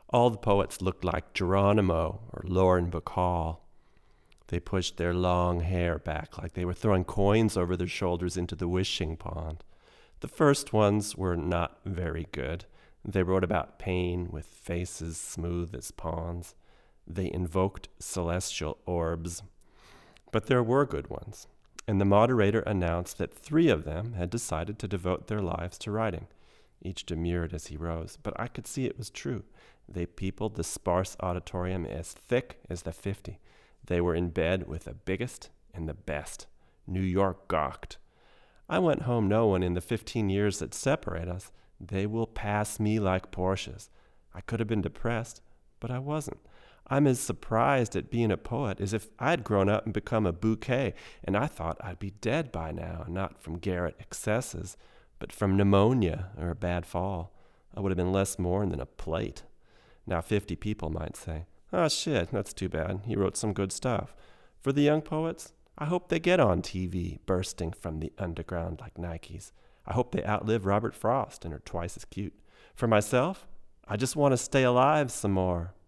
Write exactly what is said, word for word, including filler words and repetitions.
All the poets looked like Geronimo or Lauren Bacall. They pushed their long hair back like they were throwing coins over their shoulders into the wishing pond. The first ones were not very good. They wrote about pain with faces smooth as pawns. They invoked celestial orbs. But there were good ones, and the moderator announced that three of them had decided to devote their lives to writing. Each demurred as he rose, but I could see it was true. They peopled the sparse auditorium as thick as the fifty. They were in bed with the biggest and the best. New York gawked. I went home knowing in the fifteen years that separate us, they will pass me like Porsches. I could have been depressed, but I wasn't. I'm as surprised at being a poet as if I'd grown up and become a bouquet, and I thought I'd be dead by now, not from garret excesses, but from pneumonia or a bad fall. I would have been less mourned than a plate. Now fifty people might say, "Oh shit, that's too bad. He wrote some good stuff." For the young poets, I hope they get on T V, bursting from the underground like Nikes. I hope they outlive Robert Frost and are twice as cute. For myself, I just want to stay alive some more.